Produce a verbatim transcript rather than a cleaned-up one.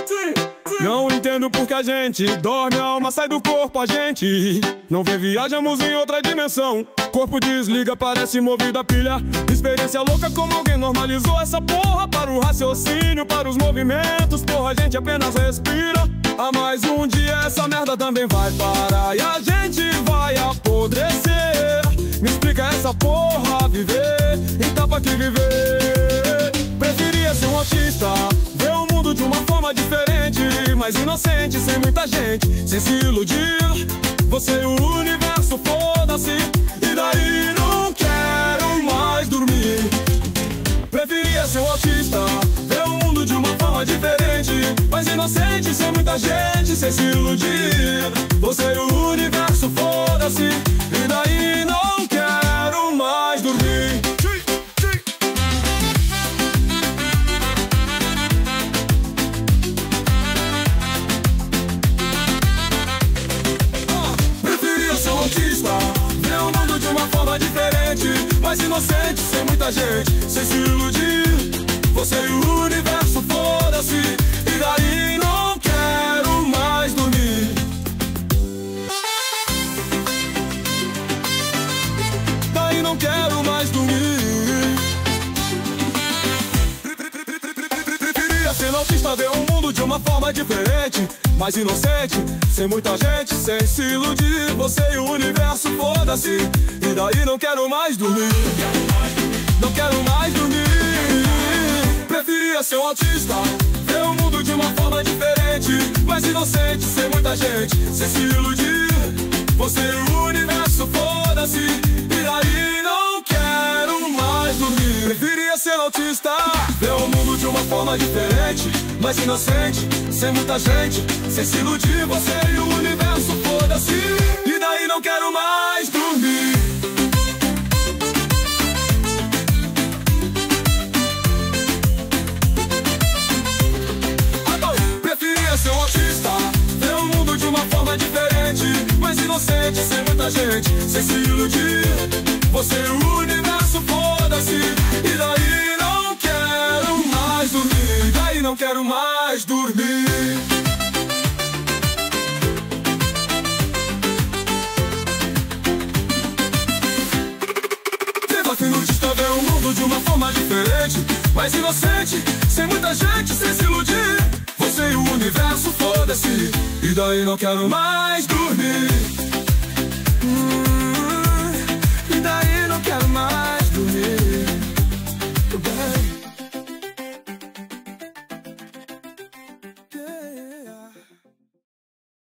Não entendo porque a gente dorme, a alma sai do corpo, a gente não vê, viajamos em outra dimensão. Corpo desliga, parece movido a pilha. Experiência louca, como alguém normalizou essa porra. Para o raciocínio, para os movimentos, porra, a gente apenas respira. A mais um dia essa merda também vai parar e a gente vai apodrecer. Me explica essa porra, viver em tapa que viver. Preferia ser um autista, ver o mundo de uma forma diferente, mais inocente, sem muita gente, sem se iludir. Você e o universo, foda-se, e daí não quero mais dormir. Preferia ser um autista, ver o mundo de uma forma diferente, mais inocente, sem muita gente, sem se iludir. Você e o universo, foda-se, e daí não quero mais dormir. Preferia ser um autista, ver o mundo de uma forma diferente, mais inocente, sem muita gente, sem se iludir. Você e o universo, foda-se, e daí não quero mais dormir. Daí não quero mais dormir. Preferia ser autista, ver o mundo de uma forma diferente, mais inocente, sem muita gente, sem se iludir. Você e o universo, foda-se, e daí não quero mais dormir. Não quero mais dormir. Preferia ser um autista, ver o mundo de uma forma diferente, mais inocente, sem muita gente, sem se iludir. Você e o universo, foda-se, e daí não quero mais dormir. Preferia ser autista, ver o mundo de uma forma diferente, mais inocente, sem muita gente, sem se iludir. Você e o universo, foda-se, e daí não quero mais dormir. Ser um autista, ver o mundo de uma forma diferente, mais inocente, sem muita gente, sem se iludir. Você e o universo, foda-se, e daí não quero mais dormir. Daí não quero mais dormir. Viva fim autista, ver o mundo de uma forma diferente, mais inocente, sem muita gente, sem se iludir. Você e o universo, foda-se, e daí não quero mais dormir.